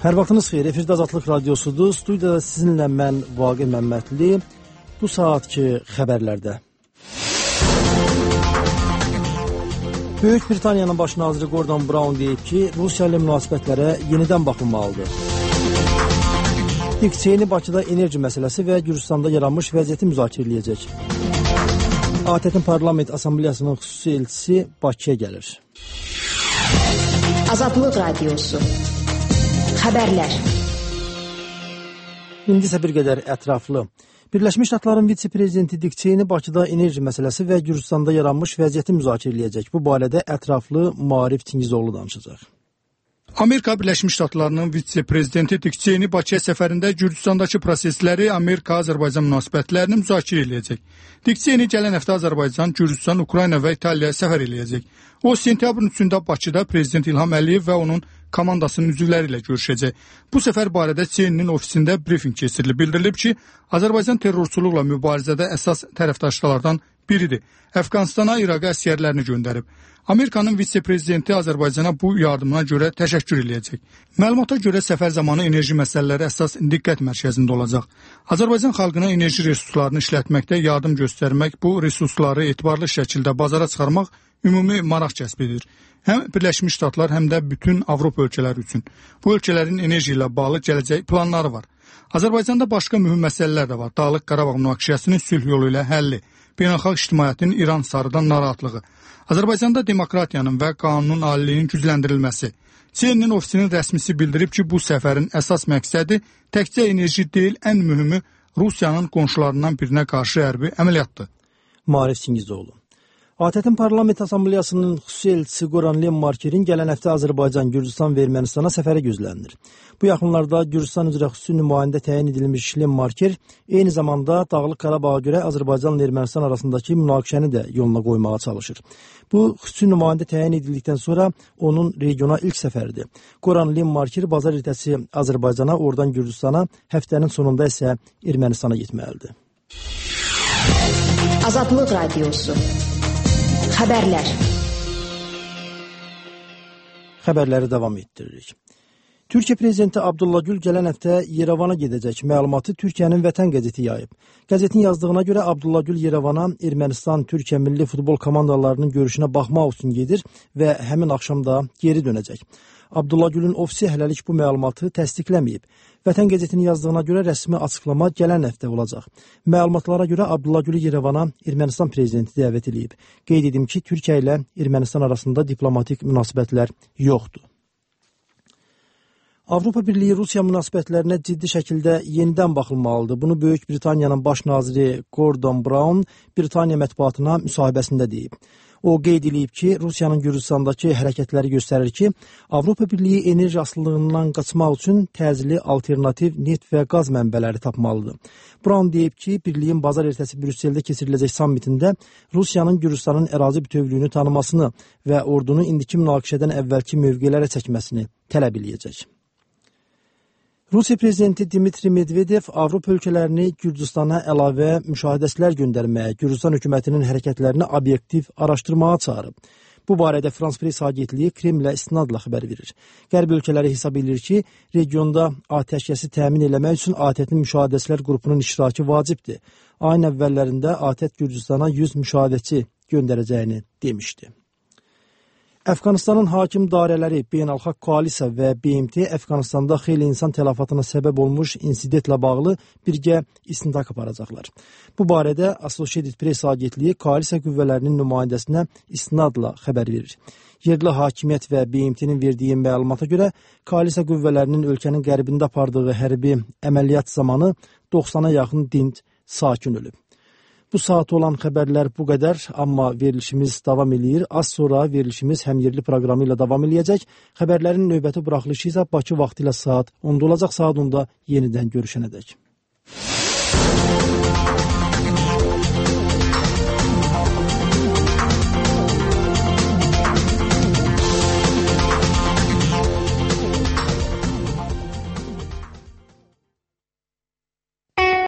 Hər vaxtınız xeyir, efirdə Azadlıq Radiosudur. Studiyada sizinlə mən Vaqif Məmmədli. Bu saatki xəbərlərdə. Böyük Britaniyanın baş naziri Gordon Brown deyib ki, Rusiya ilə münasibətlərə yenidən baxılmalıdır. Dik Çeyni Bakıda enerji məsələsi və Gürcüstanda yaranmış vəziyyəti müzakirə edəcək. ATƏT-in Parlament Assambleyasının xüsusi elçisi Bakıya gəlir. Azadlıq Radiosu. Xəbərlər. İndi isə bir qədər ətraflı. Birləşmiş Ştatların vitse-prezidenti Dik Çeyni Bakıda enerji məsələsi və Gürcüstanda yaranmış vəziyyəti müzakirə edəcək. Bu barədə ətraflı Maarif Tingizoğlu danışacaq. Amerika Birləşmiş Ştatlarının vitse-prezidenti Dik Çeyni Bakıya səfərində Gürcüstandakı prosesləri, Amerika-Azərbaycan münasibətlərini müzakirə edəcək. Dik Çeyni gələn həftə Azərbaycan, Gürcüstan, Ukrayna və İtaliyaya səfər edəcək. O, sentyabrın 3-də Bakıda Prezident İlham Əliyev və onun komandasının üzvləri ilə görüşəcək. Bu səfər barədə Çeyninin ofisində brifinq keçirilib. Bildirilib ki, Azərbaycan terrorçuluqla mübarizədə əsas tərəfdaşlardan biridir. Əfqanistana, İraqa əsgərlərini göndərib. Amerikanın vitse-prezidenti Azərbaycana bu yardımına görə təşəkkür edəcək. Məlumata görə səfər zamanı enerji məsələləri əsas diqqət mərkəzində olacaq. Azərbaycan xalqına enerji resurslarını işlətməkdə yardım göstərmək, bu resursları etibarlı şəkildə bazara çıxarmaq ümumi maraq kəsb edir. Həm Birləşmiş Ştatlar, həm də bütün Avropa ölkələri üçün. Bu ölkələrin enerji ilə bağlı gələcək planları var. Azərbaycanda başqa mühüm məsələlər də var. Dağlıq Qarabağ münaqişəsinin sülh yolu ilə həlli, beynəlxalq ictimaiyyətin İran sarıdan narahatlığı, Azərbaycanda demokratiyanın və qanunun aliliyinin gücləndirilməsi. CNN-in ofisinin rəsmisi bildirib ki, bu səfərin əsas məqsədi təkcə enerji deyil, ən mühümü Rusiyanın qonşularından birinə qarşı hərbi əməliyyatdır. Maarif Tingizoğlu. ATƏT-in Parlament Assambleyasının xüsusi elçisi Goran Lenmarkerin gələn həftə Azərbaycan, Gürcüstan və Ermənistana səfəri gözlənilir. Bu yaxınlarda Gürcüstan üzrə xüsusi nümayəndə təyin edilmiş Lenmarker eyni zamanda Dağlıq Qarabağa görə Azərbaycan və Ermənistan arasındakı münaqişəni də yoluna qoymağa çalışır. Bu xüsusi nümayəndə təyin edildikdən sonra onun regiona ilk səfəridir. Goran Lenmarker bazar ertəsi Azərbaycana, oradan Gürcüstana, həftənin sonunda isə Ermənistana getməlidir. Azadlıq Radiosu. Xəbərlər. Xəbərləri davam etdiririk. Türkiyə prezidenti Abdullah Gül gələn həftə Yerevana gedəcək. Məlumatı Türkiyənin Vətən qəzeti yayıb. Qəzetin yazdığına görə Abdullah Gül Yerevana Ermənistan, Türkiyə milli futbol komandalarının görüşünə baxmaq üçün gedir və həmin axşam da geri dönəcək. Abdullah Gülün ofisi hələlik bu məlumatı təsdiqləməyib. Vətən qəzetinin yazdığına görə rəsmi açıqlama gələn həftə olacaq. Məlumatlara görə Abdullah Gülü Yerevana Ermənistan prezidenti dəvət edib. Qeyd edim ki, Türkiyə ilə Ermənistan arasında diplomatik münasibətlər yoxdur. Avropa Birliyi Rusiya münasibətlərinə ciddi şəkildə yenidən baxılmalıdır. Bunu Böyük Britaniyanın baş naziri Gordon Brown Britaniya mətbuatına müsahibəsində deyib. O qeyd edib ki, Rusiyanın Gürcüstandakı hərəkətləri göstərir ki, Avropa Birliyi enerji asılılığından qaçmaq üçün təcili alternativ neft və qaz mənbələri tapmalıdır. Brown deyib ki, Birliyin bazar ertəsi Brüsseldə keçiriləcək sammitində Rusiyanın Gürcüstanın ərazi bütövlüyünü tanımasını və ordunu indiki münaqişədən əvvəlki mövqelərə çəkməsini tələb edəcək. Rusiya prezidenti Dmitri Medvedev Avropa ölkələrini Gürcüstana əlavə müşahidəçilər göndərməyə, Gürcüstan hökumətinin hərəkətlərini obyektiv araşdırmağa çağırıb. Bu barədə Frans Press agentliyi Kremlə istinadla xəbər verir. Qərb ölkələri hesab edir ki, regionda atəşkəsi təmin eləmək üçün ATƏT-in müşahidəçilər qrupunun iştirakı vacibdir. Ayın əvvəllərində ATƏT Gürcüstana 100 müşahidəçi göndərəcəyini demişdi. Əfqanistanın hakim dairələri, Beynəlxalq Koalisiya və BMT Əfqanistanda xeyli insan tələfatına səbəb olmuş insidentlə bağlı birgə istintaq aparacaqlar. Bu barədə Associated Press agentliyi koalisiya qüvvələrinin nümayəndəsinə istinadla xəbər verir. Yerli hakimiyyət və BMT-nin verdiyi məlumata görə koalisiya qüvvələrinin ölkənin qərbində apardığı hərbi əməliyyat zamanı 90-a yaxın dinc sakin ölüb. Bu saat olan xəbərlər bu qədər, amma verilişimiz davam eləyir. Az sonra verilişimiz həm yerli proqramı ilə davam eləyəcək. Xəbərlərin növbəti buraxılışı isə Bakı vaxtı ilə saat 10-da olacaq. Saat 10-da yenidən görüşənədək.